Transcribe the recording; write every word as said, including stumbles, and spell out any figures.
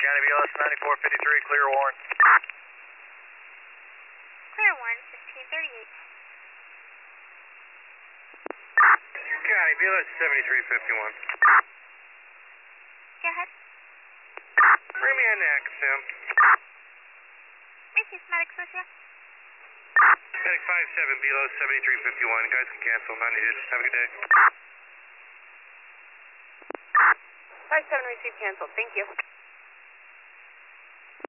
County B L S ninety-four fifty-three, clear Warren. Clear Warren, fifteen thirty-eight. County B L S seventy-three fifty-one. Go ahead. Bring me in next, Sam. Macy's Medics with you. Medic five seven, B L S seventy-three fifty-one. Guys can cancel, not needed. Have a good day. five seven received canceled, thank you.